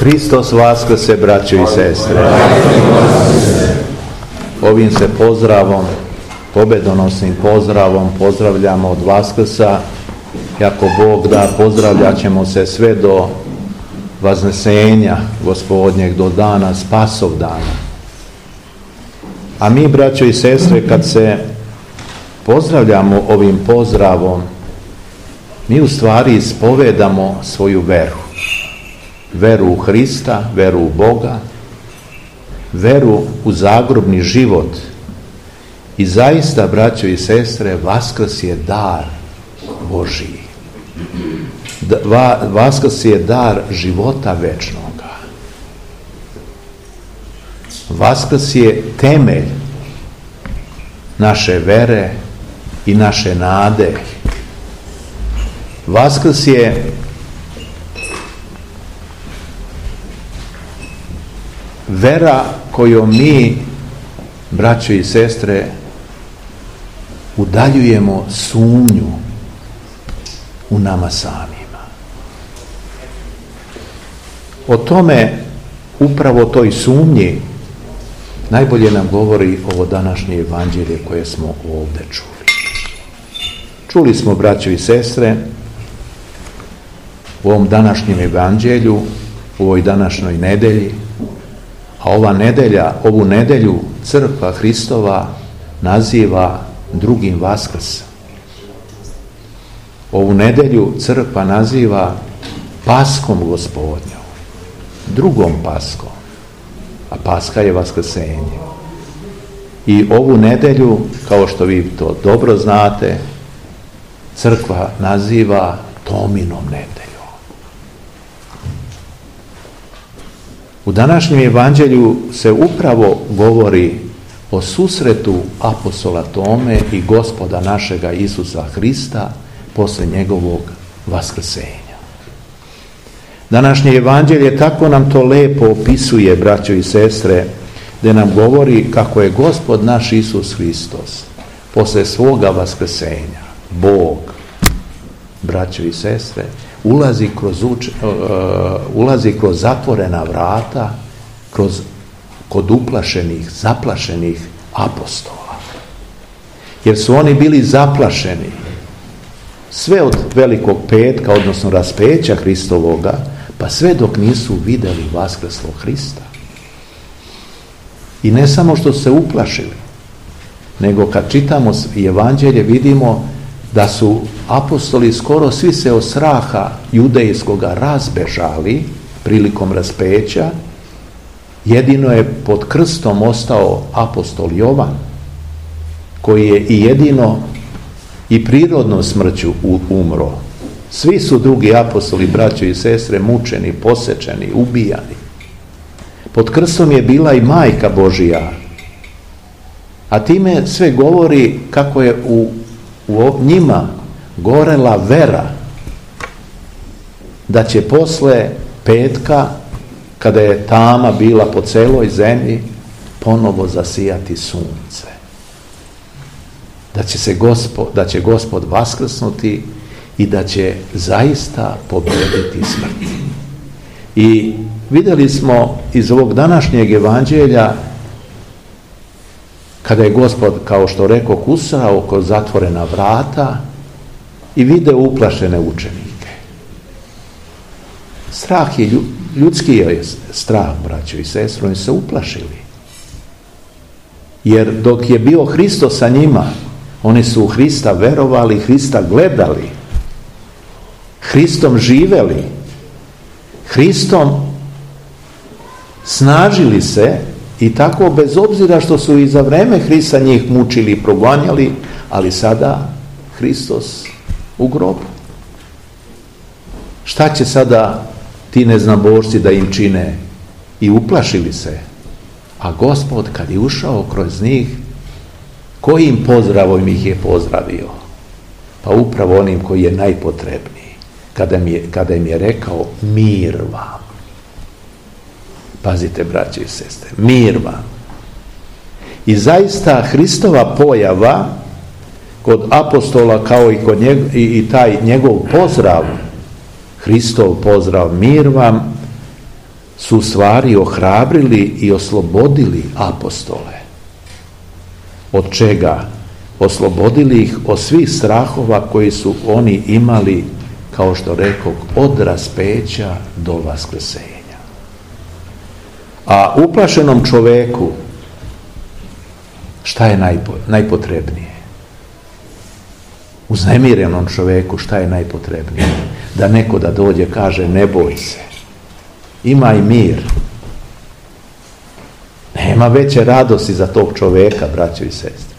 Hristos vaskrse, braćo i sestre. Ovim se pozdravom, pobedonosnim pozdravom pozdravljamo od Vaskrsa. I ako Bog da, pozdravljat ćemo se sve do vaznesenja Gospodnjeg, do dana Spasov dana. A mi, braćo i sestre, kad se pozdravljamo ovim pozdravom, mi u stvari ispovedamo svoju veru. Veru u Hrista, veru u Boga, veru u zagrobni život. I zaista, braćo i sestre, Vaskrs je dar Božiji. Vaskrs je dar života večnoga. Vaskrs je temelj naše vere i naše nade. Vaskrs je vera kojom mi, braćo i sestre, udaljujemo sumnju u nama samima. O tome, upravo toj sumnji, najbolje nam govori ovo današnje evanđelje koje smo ovdje čuli. Čuli smo, braćo i sestre, u ovom današnjem evanđelju, u ovoj današnjoj nedelji, a ovu nedelju Crkva Hristova naziva drugim Vaskrsom. Ovu nedelju Crkva naziva Paskom Gospodnjom, drugom Paskom, a Paska je Vaskrsenje. I ovu nedelju, kao što vi to dobro znate, Crkva naziva Tominom nedeljom. U današnjem evanđelju se upravo govori o susretu apostola Tome i Gospoda našega Isusa Hrista posle njegovog vaskrsenja. Današnje evanđelje tako nam to lepo opisuje, braćo i sestre, da nam govori kako je Gospod naš Isus Hristos posle svoga vaskrsenja, Bog, braćo i sestre, ulazi kroz zatvorena vrata, kod uplašenih, zaplašenih apostola. Jer su oni bili zaplašeni sve od Velikog petka, odnosno raspeća Hristovoga, pa sve dok nisu vidjeli vaskrslog Hrista. I ne samo što su se uplašili, nego kad čitamo evanđelje vidimo da su apostoli skoro svi se od straha judejskoga razbežali prilikom raspeća. Jedino je pod krstom ostao apostol Jovan, koji je i jedino i prirodnom smrću umro. Svi su drugi apostoli, braćo i sestre, mučeni, posečeni, ubijani. Pod krstom je bila i Majka Božija, a time sve govori kako je u njima gorela vera da će posle petka, kada je tama bila po celoj zemlji, ponovo zasijati sunce. Da će Gospod vaskrsnuti i da će zaista pobjediti smrt. I vidjeli smo iz ovog današnjeg evanđelja, kada je Gospod, kao što rekao, kusao oko zatvorena vrata i video uplašene učenike. Strah je, ljudski je strah, braćo i sestre, oni se uplašili. Jer dok je bio Hristos sa njima, oni su u Hrista verovali, Hrista gledali, Hristom živeli, Hristom snažili se. I tako, bez obzira što su i za vreme Hrista njih mučili i progonjali, ali sada Hristos u grobu. Šta će sada ti neznabošci da im čine? I uplašili se. A Gospod, kad je ušao kroz njih, kojim pozdravom ih je pozdravio? Pa upravo onim koji je najpotrebniji. Kada im je rekao mir vam. Pazite, braće i sestre, mir vam. I zaista Hristova pojava kod apostola, kao i kod i taj njegov pozdrav, Hristov pozdrav, mir vam, su u stvari ohrabrili i oslobodili apostole. Od čega? Oslobodili ih od svih strahova koji su oni imali, kao što rekoh, od raspeća do vaskrsenja. A uplašenom čoveku šta je najpotrebnije? Uznemirenom čoveku šta je najpotrebnije? Da neko da dođe kaže ne boj se, imaj mir. Nema veće radosti za tog čoveka, braćo i sestre.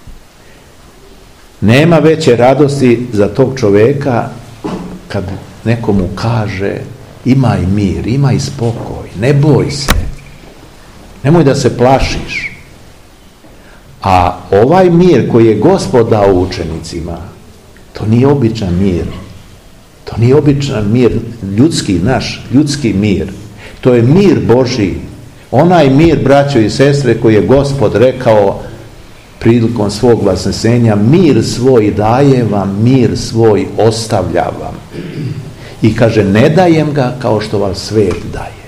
Nema veće radosti za tog čoveka kad nekomu kaže imaj mir, imaj spokoj, ne boj se, nemoj da se plašiš. A ovaj mir koji je Gospod dao učenicima, to nije običan mir. To nije običan mir, ljudski mir. To je mir Božji. Onaj mir, braćo i sestre, koji je Gospod rekao prilikom svog vaskrsenja, mir svoj daje vam, mir svoj ostavlja vam. I kaže, ne dajem ga kao što vam svet daje.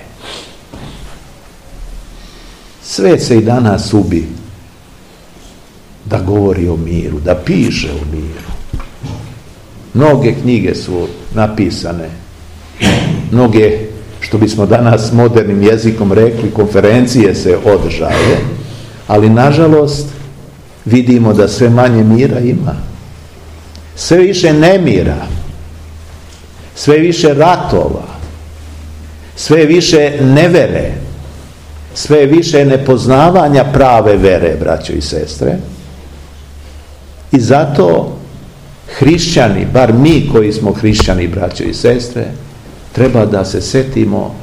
Svet se i danas ubi da govori o miru, da piše o miru. Mnoge knjige su napisane, mnoge, što bismo danas modernim jezikom rekli, konferencije se održale, ali nažalost vidimo da sve manje mira ima. Sve više nemira, sve više ratova, sve više nevere, sve više nepoznavanja prave vere, braćo i sestre. I zato hrišćani, bar mi koji smo hrišćani, braćo i sestre, treba da se setimo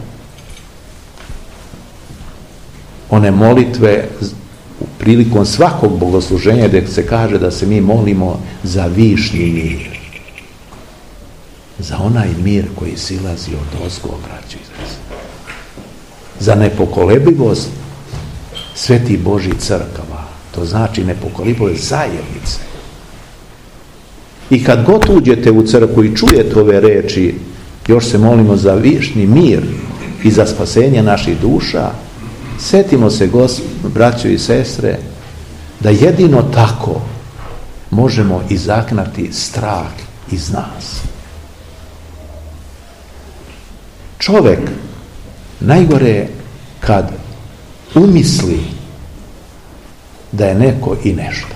one molitve prilikom svakog bogosluženja gdje se kaže da se mi molimo za višnji mir. Za onaj mir koji silazi od ozgo, braćo i sestre. Za nepokolebljivost svetih Božjih crkava. To znači nepokolebljivost zajednice. I kad god uđete u crkvu i čujete ove reči, još se molimo za višnji mir i za spasenje naših duša, setimo se, braćo i sestre, da jedino tako možemo izagnati strah iz nas. Čovjek najgore je kad umisli da je neko i nešto.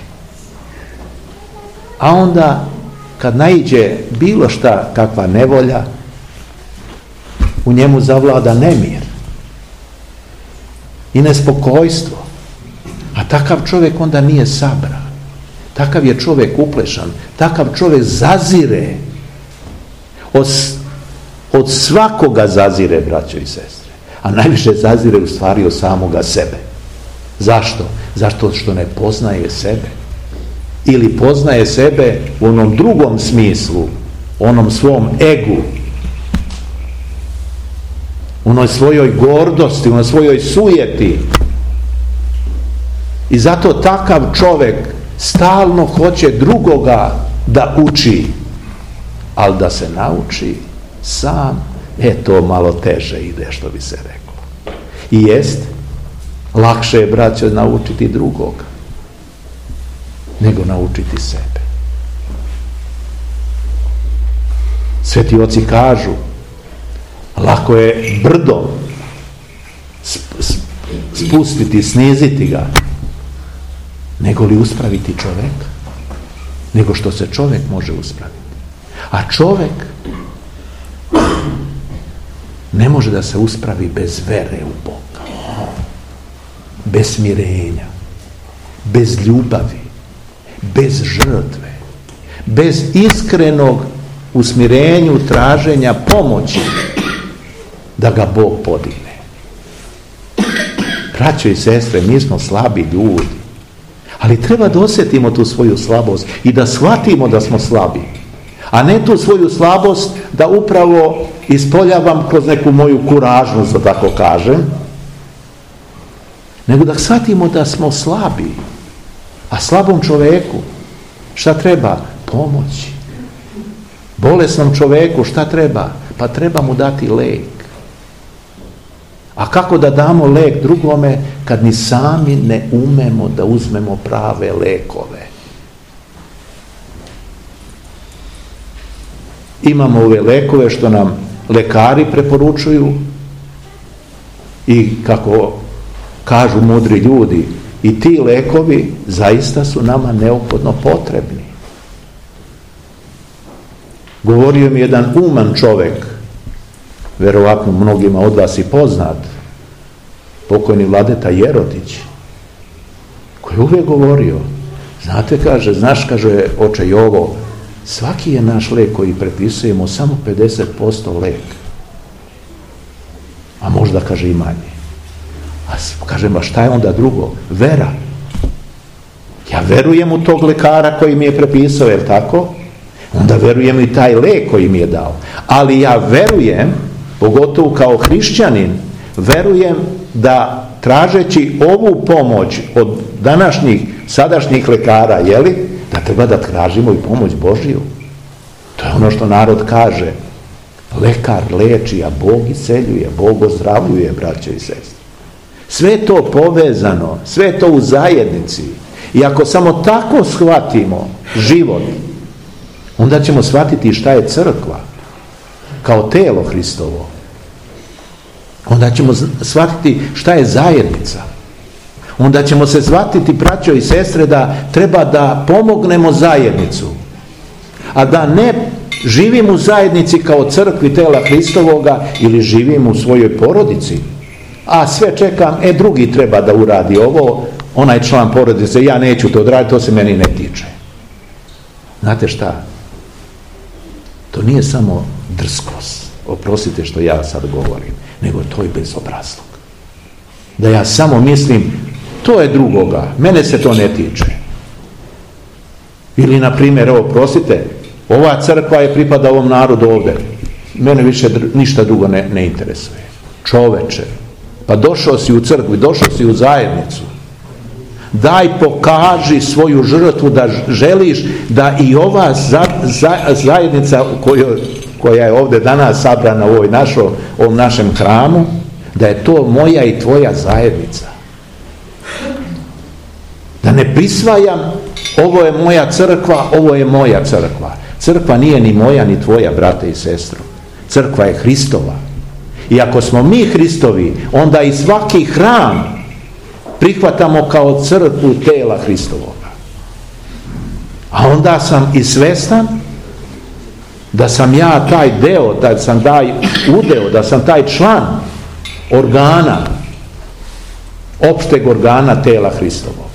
A onda kad naiđe bilo šta, kakva nevolja, u njemu zavlada nemir i nespokojstvo. A takav čovjek onda nije sabran. Takav je čovjek uplešan. Takav čovjek zazire. Od svakoga zazire, braćo i sestre. A najviše zazire u stvari od samoga sebe. Zašto? Zato što ne poznaje sebe. Ili poznaje sebe u onom drugom smislu, onom svom egu, onoj svojoj gordosti, onoj svojoj sujeti. I zato takav čovjek stalno hoće drugoga da uči, ali da se nauči sam, to malo teže ide, što bi se reklo. I jest, lakše je, braćo, naučiti drugoga nego naučiti sebe. Sveti oci kažu, lako je brdo spustiti, sniziti ga, nego li uspraviti čovjeka, nego što se čovjek može uspraviti. A čovjek ne može da se uspravi bez vere u Boga, bez smirenja, bez ljubavi, bez žrtve, bez iskrenog usmirenju traženja pomoći da ga Bog podigne. Braćo i sestre, mi smo slabi ljudi, ali treba da osjetimo tu svoju slabost i da shvatimo da smo slabi, a ne tu svoju slabost da upravo ispoljavam kroz neku moju kuražnost, da tako kažem, nego da shvatimo da smo slabi. A slabom čovjeku šta treba? Pomoći. Bolesnom čovjeku šta treba? Pa treba mu dati lek. A kako da damo lek drugome kad ni sami ne umemo da uzmemo prave lekove? Imamo ove lekove što nam lekari preporučuju i kako kažu mudri ljudi, i ti lekovi zaista su nama neophodno potrebni. Govorio mi jedan uman čovjek, verovatno mnogima od vas i poznat, pokojni Vladeta Jerotić, koji je uvijek govorio, znate, kaže, znaš, kaže, oče Jovo, svaki je naš lek koji prepisujemo samo 50% lek. A možda, kaže, i manje. A kažem, a šta je onda drugo? Vera. Ja verujem u tog lekara koji mi je prepisao, je li tako? Onda verujem i taj lek koji mi je dao. Ali ja verujem, pogotovo kao hrišćanin, verujem da tražeći ovu pomoć od sadašnjih lekara, jeli, da treba da tražimo i pomoć Božiju. To je ono što narod kaže. Lekar leči, a Bog isceljuje, Bog ozdravljuje, braćo i sestre. Sve je to povezano, sve je to u zajednici. I ako samo tako shvatimo život, onda ćemo shvatiti šta je crkva kao telo Hristovo. Onda ćemo shvatiti šta je zajednica. Onda ćemo se shvatiti, braćo i sestre, da treba da pomognemo zajednicu. A da ne živim u zajednici kao crkvi tela Hristovoga ili živim u svojoj porodici. A sve čekam, drugi treba da uradi ovo, onaj član porodice, ja neću to odraditi, to se meni ne tiče. Znate šta? To nije samo drskost, oprostite što ja sad govorim, nego to je bezobrazluk. Da ja samo mislim, to je drugoga, mene se to ne tiče. Ili, na primjer, oprostite, ova crkva je pripada ovom narodu ovdje, mene više ništa drugo ne interesuje. Čoveče, pa došao si u crkvu, došao si u zajednicu. Daj, pokaži svoju žrtvu da želiš da i ova zajednica koja je ovdje danas sabrana u ovom našem hramu, da je to moja i tvoja zajednica. Da ne prisvajam, ovo je moja crkva, ovo je moja crkva. Crkva nije ni moja ni tvoja, brate i sestro. Crkva je Hristova. I ako smo mi Hristovi, onda i svaki hram prihvatamo kao crkvu tela Hristovoga. A onda sam i svestan da sam ja taj deo, da sam taj udeo, da sam taj član organa, opšteg organa tela Hristovoga.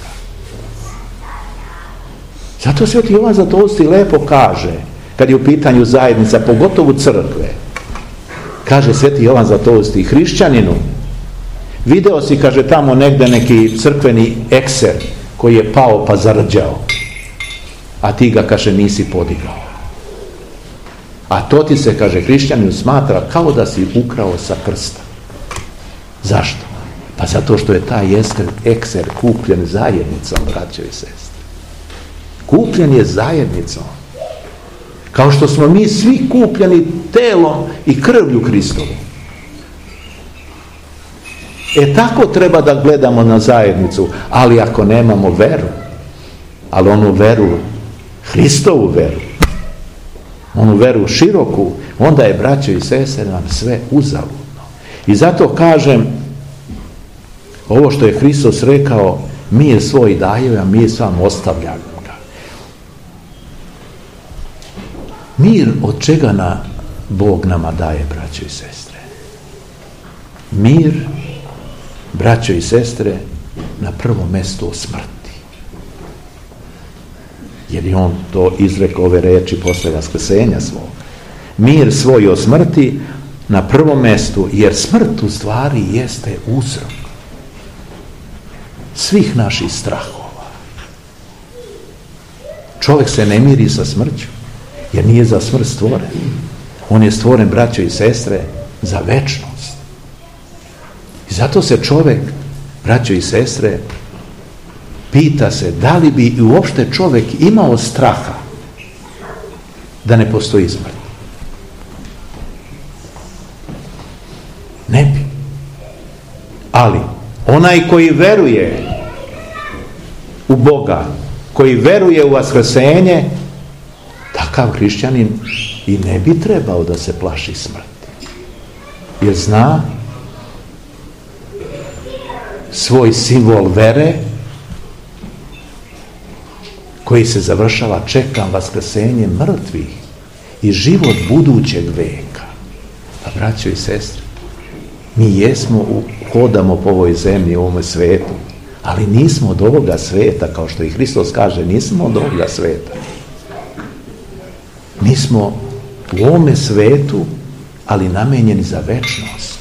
Zato Sveti Jovan Zlatousti lepo kaže, kad je u pitanju zajednica, pogotovo crkve, kaže Sveti Jovan Zlatousti, hrišćaninu, video si, kaže, tamo negde neki crkveni ekser koji je pao pa zarđao, a ti ga, kaže, nisi podigao. A to ti se, kaže, hrišćaninu smatra kao da si ukrao sa krsta. Zašto? Pa zato što je taj ekser kupljen zajednicom, braćo i sestre. Kupljen je zajednicom. Kao što smo mi svi kupljeni telom i krvlju Hristovom. Tako treba da gledamo na zajednicu, ali ako nemamo veru, ali onu veru, Hristovu veru, onu veru široku, onda je, braćo i sestre, nam sve uzaludno. I zato kažem, ovo što je Hristos rekao, mir svoj daje, a mir sam ostavljamo ga. Mir od čega Bog nama daje, braćo i sestre? Mir, braćo i sestre, na prvom mjestu o smrti. Jer je on to izrekao, ove reči posle vaskrsenja svog. Mir svoj o smrti na prvom mjestu, jer smrt u stvari jeste uzrok svih naših strahova. Čovjek se ne miri sa smrću, jer nije za smrt stvoren. On je stvoren, braćo i sestre, za večnost. I zato se čovjek, braćo i sestre, pita se da li bi uopšte čovjek imao straha da ne postoji smrt. Ne bi. Ali onaj koji veruje u Boga, koji veruje u vaskrsenje, takav hrišćanin i ne bi trebao da se plaši smrti. Jer zna svoj simbol vere koji se završava: čekam vaskrsenje mrtvih i život budućeg veka. Pa braćo i sestre, mi hodamo po ovoj zemlji, u ovome svetu, ali nismo od ovoga sveta, kao što i Hristos kaže, nismo od ovoga sveta. Mi smo u ovome svetu, ali namenjeni za večnost.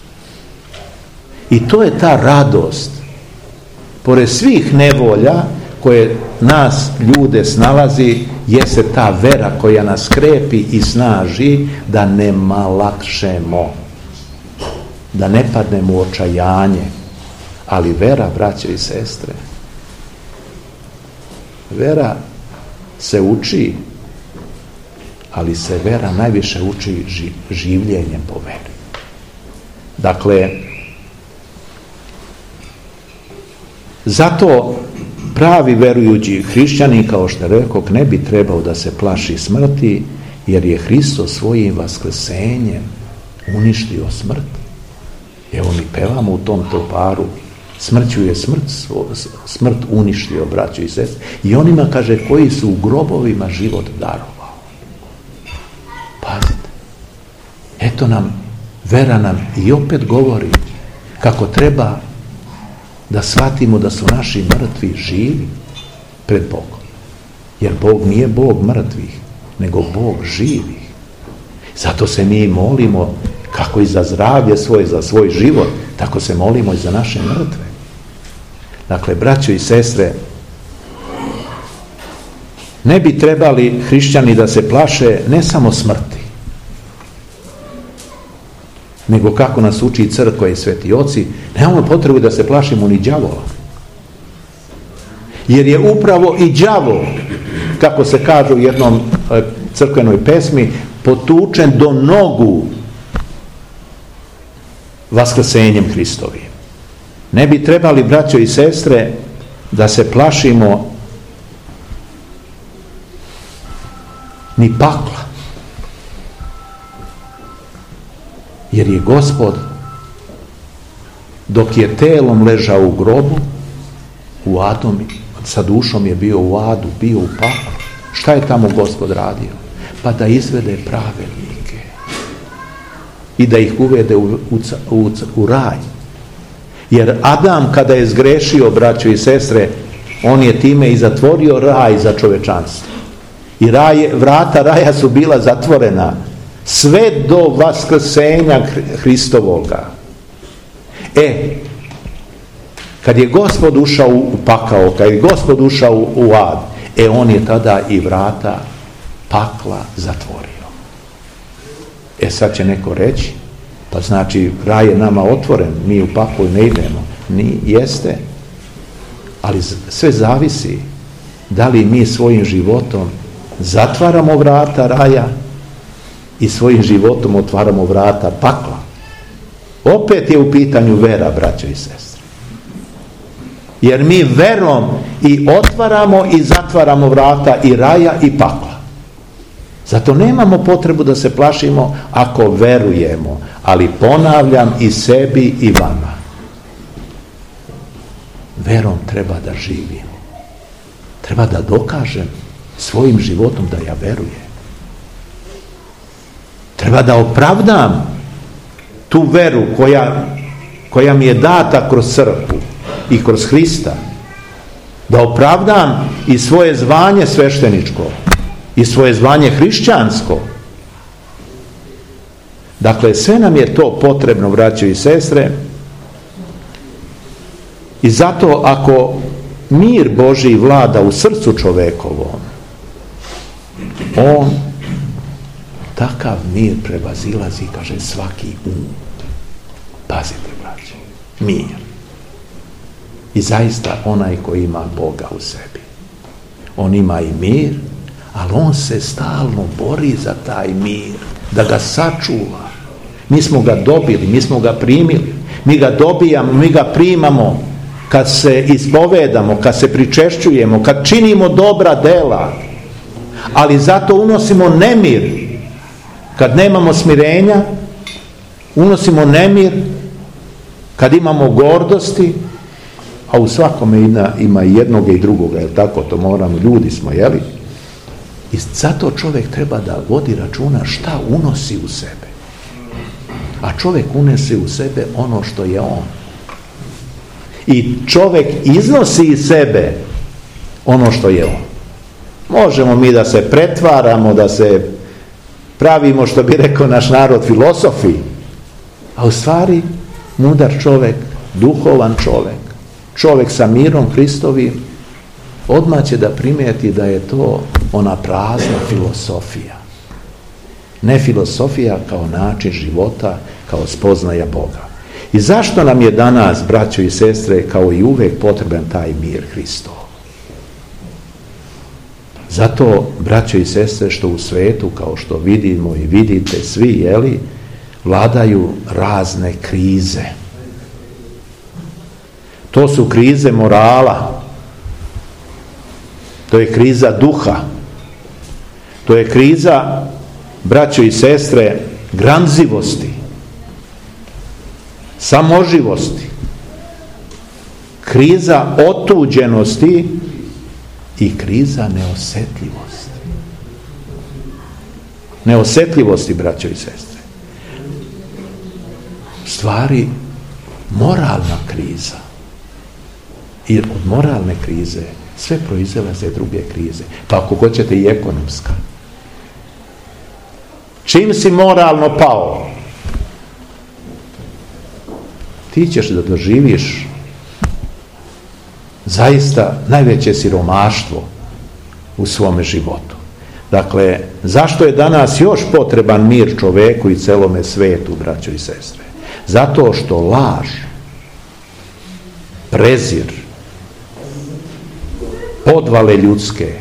I to je ta radost, pored svih nevolja koje nas ljude snalazi, jeste ta vera koja nas krepi i snaži da ne malakšemo, da ne padnemo u očajanje. Ali vera, braće i sestre, vera se uči, ali se vera najviše uči življenjem po veri. Dakle, zato pravi verujući hrišćanin, kao što rekoh, ne bi trebao da se plaši smrti, jer je Hristos svojim vaskrsenjem uništio smrt. Evo mi pevamo u tom troparu: smrću je smrt uništio, braćo i sestre, i onima, kaže, koji su u grobovima život darovao. Pazite, eto nam, vera nam i opet govori kako treba da shvatimo da su naši mrtvi živi pred Bogom. Jer Bog nije Bog mrtvih, nego Bog živih. Zato se mi molimo kako i za zdravlje svoje, za svoj život, tako se molimo i za naše mrtve. Dakle, braćo i sestre, ne bi trebali hrišćani da se plaše ne samo smrti, nego, kako nas uči crkva i sveti oci, nemamo potrebu da se plašimo ni đavola. Jer je upravo i đavo, kako se kaže u jednom crkvenoj pesmi, potučen do nogu vaskrsenjem Hristovim. Ne bi trebali, braćo i sestre, da se plašimo ni pakla. Jer je Gospod, dok je telom ležao u grobu, u Adomi, sa dušom je bio u adu, bio u paklu. Šta je tamo Gospod radio? Pa da izvede pravednike i da ih uvede u raj. Jer Adam, kada je zgrešio, braćo i sestre, on je time i zatvorio raj za čovečanstvo. I vrata raja su bila zatvorena sve do vaskrsenja Hristovoga. Kad je Gospod ušao u pakao, kad je Gospod ušao u ad, on je tada i vrata pakla zatvorio. Sad će neko reći, pa znači raj je nama otvoren, mi u paklu ne idemo. Jeste, ali sve zavisi da li mi svojim životom zatvaramo vrata raja i svojim životom otvaramo vrata pakla. Opet je u pitanju vera, braćo i sestre. Jer mi verom i otvaramo i zatvaramo vrata i raja i pakla. Zato nemamo potrebu da se plašimo ako verujemo, ali ponavljam i sebi i vama. Verom treba da živim. Treba da dokažem svojim životom da ja verujem. Treba da opravdam tu veru koja mi je data kroz crkvu i kroz Hrista. Da opravdam i svoje zvanje svešteničko i svoje zvanje hrišćansko. Dakle, sve nam je to potrebno, braćo i sestre. I zato ako mir Božji vlada u srcu čovekovom, on takav mir prevazilazi, kaže, svaki um. Pazite, braće, mir. I zaista onaj koji ima Boga u sebi, on ima i mir, ali on se stalno bori za taj mir, da ga sačuva. Mi smo ga dobili, mi smo ga primili. mi ga dobijamo, mi ga primamo kad se ispovedamo, kad se pričešćujemo, kad činimo dobra dela, ali zato unosimo nemir. Kad nemamo smirenja, unosimo nemir. Kad imamo gordosti, a u svakome ima i jednoga i drugoga, jel tako, to moramo, ljudi smo, jeli? I zato čovjek treba da vodi računa šta unosi u sebe. A čovjek unese u sebe ono što je on. I čovjek iznosi iz sebe ono što je on. Možemo mi da se pretvaramo, da se pravimo, što bi rekao naš narod, filosofi, a u stvari mudar čovjek, duhovan čovjek sa mirom Hristovim, odmah će da primijeti da je to ona prazna filosofija. Ne filosofija kao način života, kao spoznaja Boga. I zašto nam je danas, braćo i sestre, kao i uvek potreban taj mir Hristov? Zato, braćo i sestre, što u svetu, kao što vidimo i vidite svi, jeli, vladaju razne krize. To su krize morala, to je kriza duha, to je kriza, braćo i sestre, gramzivosti, samoživosti, kriza otuđenosti i kriza neosjetljivosti. Neosjetljivosti, braćo i sestre. Stvari, moralna kriza. I od moralne krize sve proizlaze druge krize. Pa ako hoćete i ekonomska. Čim si moralno pao, ti ćeš da doživiš zaista najveće siromaštvo u svome životu. Dakle, zašto je danas još potreban mir čoveku i celome svetu, braćo i sestre? Zato što laž, prezir, podvale ljudske,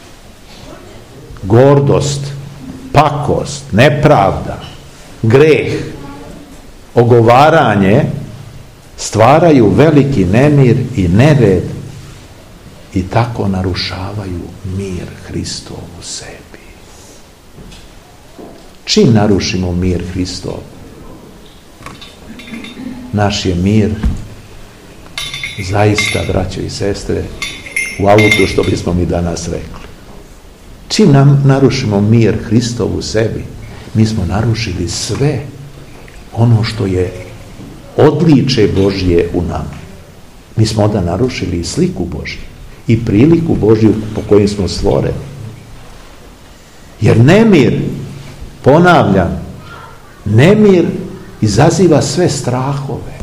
gordost, pakost, nepravda, greh, ogovaranje stvaraju veliki nemir i nered i tako narušavaju mir Hristov u sebi. Čim narušimo mir Hristov, naš je mir zaista, braćo i sestre, u autu, što bismo mi danas rekli. Čim narušimo mir Hristov u sebi, mi smo narušili sve ono što je odličje Božje u nama. Mi smo onda narušili i sliku Božju i priliku Božju po kojim smo stvoreni. Jer nemir, ponavljam, nemir izaziva sve strahove.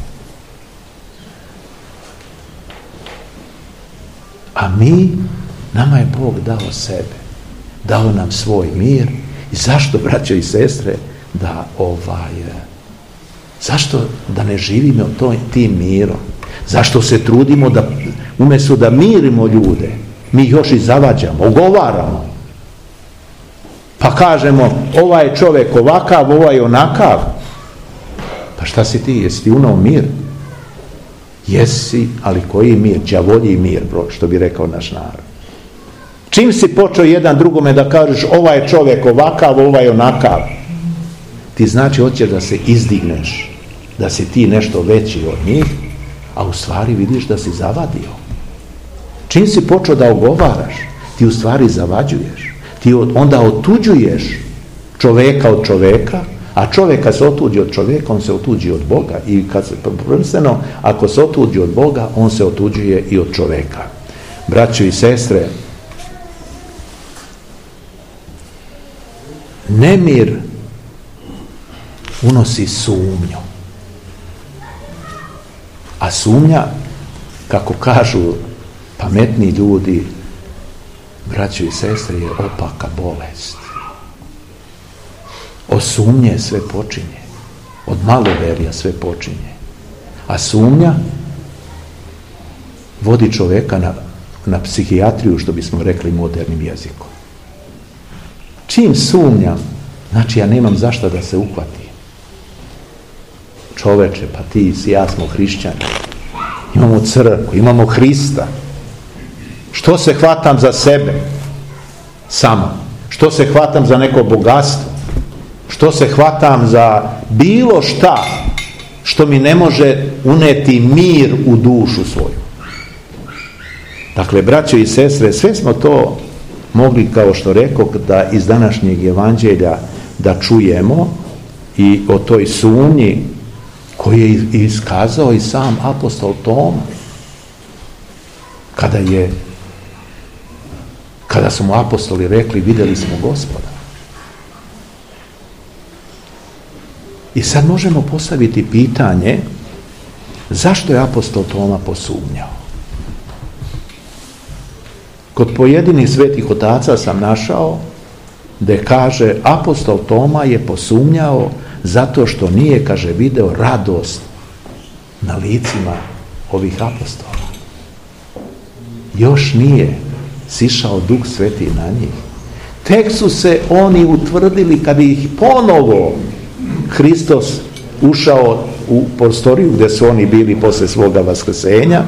A nama je Bog dao sebe, dao nam svoj mir. I zašto, braćo i sestre, zašto da ne živimo tim mirom? Zašto se trudimo da, umjesto da mirimo ljude, mi još i zavađamo, ogovaramo? Pa kažemo, ovaj čovjek ovakav, ovaj onakav. Pa šta si ti? Jesi ti unao mir? Jesi, ali koji mir? Đavolji mir, što bi rekao naš narod. Čim si počeo jedan drugome da kažeš ovaj čovjek ovakav, ovaj onakav, ti znači hoćeš da se izdigneš, da si ti nešto veći od njih, a u stvari vidiš da si zavadio. Čim si počeo da ogovaraš, ti u stvari zavađuješ. Ti onda otuđuješ čovjeka od čovjeka, a čovjek kad se otuđi od čovjeka, on se otuđi od Boga. I kad se, prvenstveno, ako se otuđi od Boga, on se otuđuje i od čovjeka. Braćo i sestre, nemir unosi sumnju. A sumnja, kako kažu pametni ljudi, braćo i sestre, je opaka bolest. Od sumnje sve počinje. Od maloverja sve počinje. A sumnja vodi čovjeka na psihijatriju, što bismo rekli modernim jezikom. Čim sumnjam, znači ja nemam zašto da se uhvatim. čoveče, pa ti i ja smo hrišćani. Imamo crkvu, imamo Hrista. Što se hvatam za sebe? Samo. Što se hvatam za neko bogatstvo? Što se hvatam za bilo šta što mi ne može uneti mir u dušu svoju? Dakle, braćo i sestre, sve smo to mogli, kao što rekoh, da iz današnjeg evanđelja da čujemo i o toj sumnji koju je iskazao i sam apostol Toma kada su mu apostoli rekli vidjeli smo Gospoda. I sad možemo postaviti pitanje zašto je apostol Toma posumnjao? Kod pojedinih svetih otaca sam našao da kaže apostol Toma je posumnjao zato što nije, kaže, video radost na licima ovih apostola. Još nije sišao Duh Sveti na njih. Tek su se oni utvrdili kad ih ponovo Hristos ušao u prostoriju gdje su oni bili poslije svoga vaskrsenja.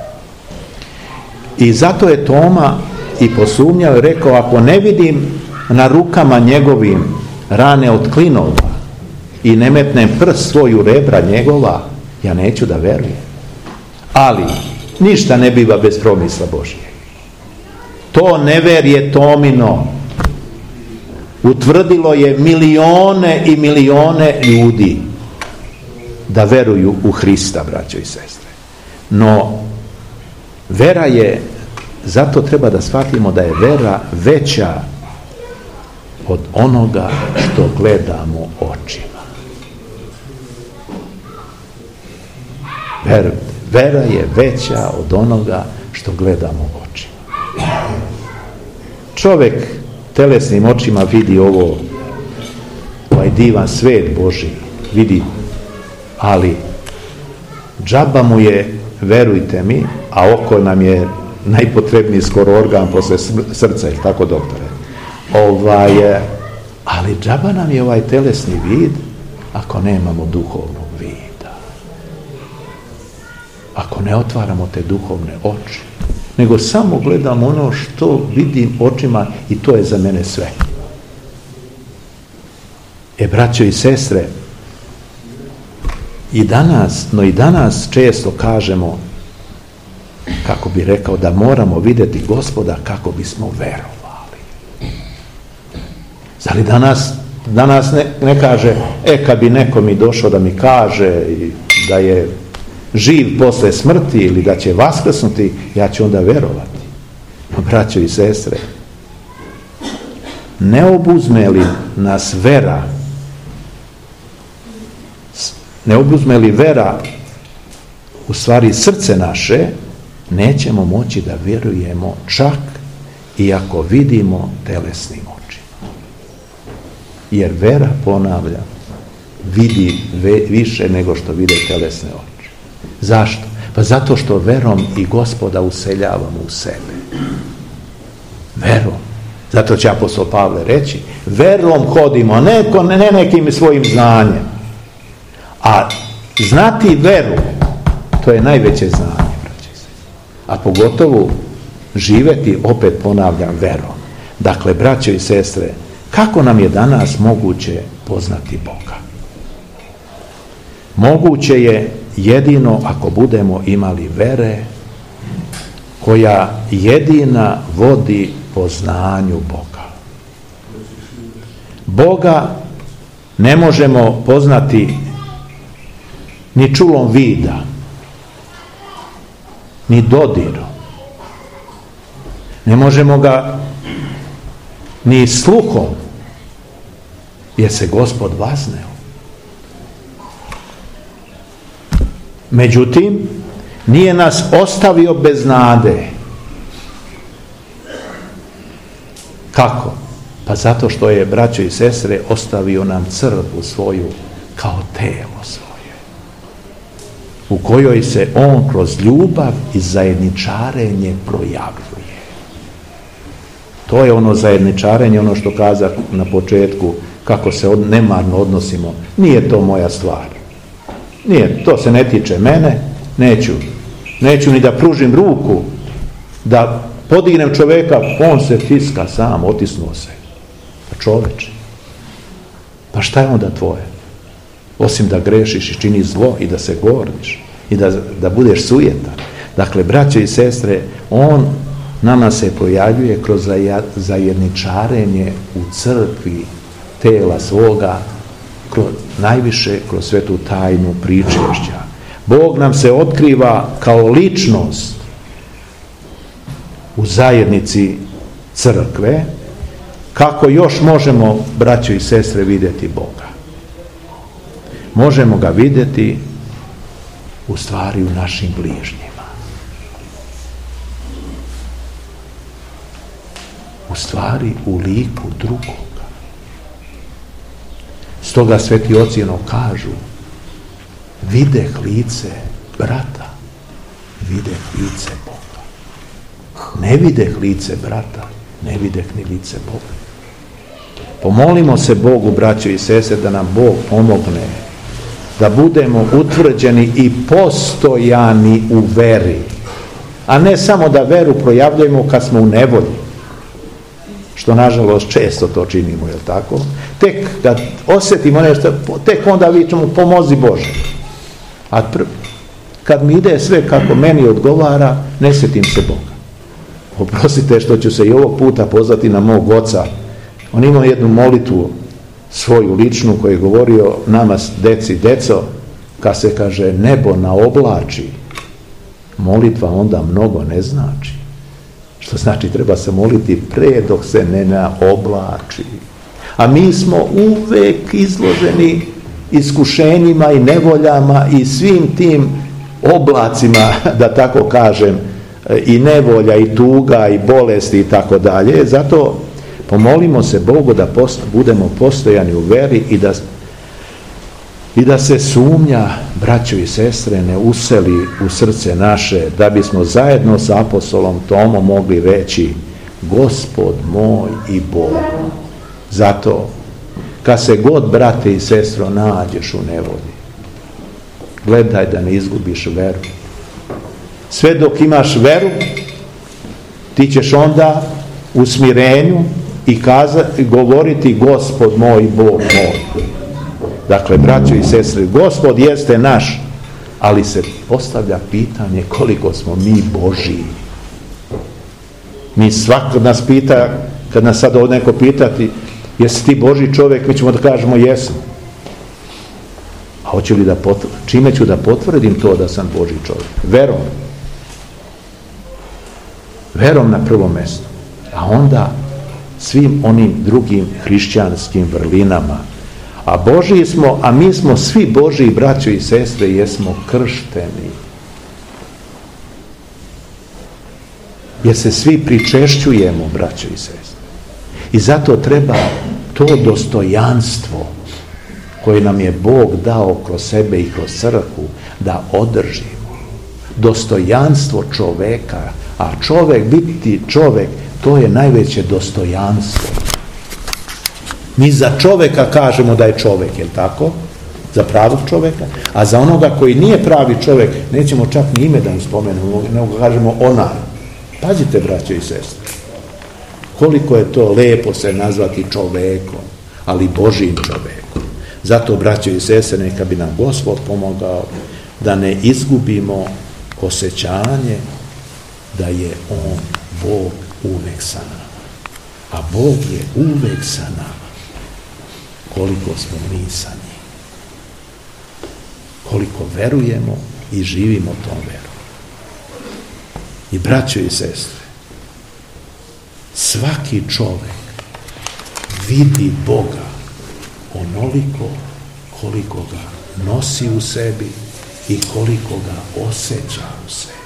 I zato je Toma i posumnjao i rekao, ako ne vidim na rukama njegovim rane od klinova i ne metnem prst svoj u rebra njegova, ja neću da verujem. Ali ništa ne biva bez promisla Božje. To neverje Tomino utvrdilo je milione i milione ljudi da veruju u Hrista, braćo i sestre. No, vera je, zato treba da shvatimo da je vera veća od onoga što gledamo očima. Vera je veća od onoga što gledamo očima. Čovjek telesnim očima vidi ovaj divan svet Božji, vidi, ali džaba mu je, verujte mi, a oko nam je najpotrebniji skoro organ posle srca, ili tako, doktore? Ali džaba nam je ovaj telesni vid ako nemamo duhovnog vida. Ako ne otvaramo te duhovne oči, nego samo gledam ono što vidim očima i to je za mene sve. Braćo i sestre, i danas često kažemo, kako bi rekao, da moramo vidjeti Gospoda kako bismo verovali. Zar li danas ne kaže, kad bi neko mi došao da mi kaže da je živ posle smrti ili da će vaskrsnuti, ja ću onda verovati. Braćo i sestre, ne obuzme li nas vera, ne obuzme li vera u stvari srce naše, nećemo moći da vjerujemo čak i ako vidimo telesnim očima. Jer vera, ponavljam, vidi više nego što vide telesne oči. Zašto? Pa zato što verom i Gospoda useljavamo u sebe. Verom. Zato će apostol Pavle reći, verom hodimo, ne nekim svojim znanjem. A znati veru, to je najveće znanje, braće i sestre. A pogotovo živjeti, opet ponavljam, verom. Dakle, braćo i sestre, kako nam je danas moguće poznati Boga? Moguće je jedino ako budemo imali vere koja jedina vodi poznanju Boga. Boga ne možemo poznati ni čulom vida, ni dodirom. Ne možemo ga ni sluhom, jer se Gospod vazneo. Međutim, nije nas ostavio bez nade. Kako? Pa zato što je, braćo i sestre, ostavio nam crkvu svoju kao telo svoje, u kojoj se on kroz ljubav i zajedničarenje projavljuje. To je ono zajedničarenje, ono što kazah na početku, kako se nemarno odnosimo. Nije to moja stvar. Nije, to se ne tiče mene, neću ni da pružim ruku, da podignem čoveka, on se tiska sam, otisnuo se. Pa čoveče, pa šta je onda tvoje? Osim da grešiš i činiš zlo i da se gordiš i da budeš sujetan. Dakle, braćo i sestre, on nama se pojavljuje kroz zajedničarenje u crkvi tela svoga, najviše kroz svetu tajnu pričešća. Bog nam se otkriva kao ličnost u zajednici crkve. Kako još možemo, braćo i sestre, vidjeti Boga? Možemo ga vidjeti u stvari u našim bližnjima. U stvari u liku drugoga. Stoga sveti oci kažu: videh lice brata, videh lice Boga. Ne videh lice brata, ne videh ni lice Boga. Pomolimo se Bogu, braćo i sestre, da nam Bog pomogne da budemo utvrđeni i postojani u veri, a ne samo da veru projavljujemo kad smo u nevolji, što nažalost često to činimo, jel tako? Tek kad osjetimo nešto, tek onda vičemo pomozi Bože. A kad mi ide sve kako meni odgovara, ne sjetim se Boga. Oprostite što ću se i ovog puta pozvati na mog oca. On imao jednu molitvu svoju ličnu koju je govorio nama deci: deco, kad se kaže nebo naoblači, molitva onda mnogo ne znači. Što znači treba se moliti pre dok se ne naoblači. A mi smo uvek izloženi iskušenjima i nevoljama i svim tim oblacima, da tako kažem, i nevolja i tuga i bolesti i tako dalje. Zato pomolimo se Bogu da budemo postojani u veri i da se sumnja, braćo i sestre, ne useli u srce naše, da bismo zajedno s apostolom Tomom mogli reći: Gospod moj i Bog. Zato kad se god, brate i sestro, nađeš u nevolji, gledaj da ne izgubiš veru. Sve dok imaš veru, ti ćeš onda u smirenju i govoriti: Gospod moj i Bog moj. Dakle, braćo i sestre, Gospod jeste naš, ali se postavlja pitanje koliko smo mi Božiji. Mi svako nas pita, kad nas sad ovdje neko pitati: jesi ti Božji čovjek? Mi ćemo da kažemo jesmo. A hoću li čime ću da potvrdim to da sam Božji čovjek? Verom. Verom na prvom mjestu. A onda svim onim drugim hrišćanskim vrlinama. A Božji smo, a mi smo svi Božji, braćo i sestre, jesmo kršteni. Jer se svi pričešćujemo, braćo i sestre. I zato treba to dostojanstvo koje nam je Bog dao kroz sebe i kroz crkvu da održimo. Dostojanstvo čoveka, a biti čovek, to je najveće dostojanstvo. Mi za čoveka kažemo da je čovek, je li tako? Za pravog čoveka. A za onoga koji nije pravi čovek, nećemo čak ni ime da mu spomenemo, nego kažemo onaj. Pazite, braćo i sestre, koliko je to lepo se nazvati čovekom, ali Božjim čovekom. Zato, braćo i sestre, neka bi nam Gospod pomogao da ne izgubimo osjećanje da je On, Bog, uvek sa nama. A Bog je uvek sa nama. Koliko smo mi sa njim. Koliko verujemo i živimo tom verom. I braćo i sestre, svaki čovjek vidi Boga onoliko koliko ga nosi u sebi i koliko ga osjeća u sebi.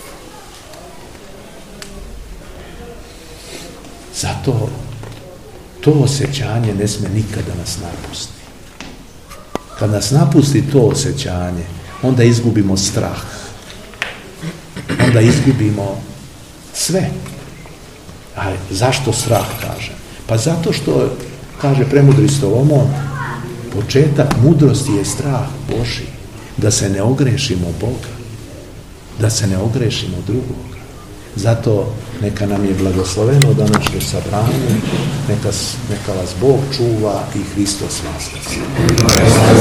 Zato to osjećanje ne sme nikada nas napusti. Kad nas napusti to osjećanje, onda izgubimo strah. Onda izgubimo sve. A zašto strah, kaže? Pa zato što, kaže premudri Solomon, početak mudrosti je strah Božji. da se ne ogrešimo Boga, da se ne ogrešimo drugoga. Zato neka nam je blagosloveno današnje sabranje, neka vas Bog čuva i Hristos vaskrs.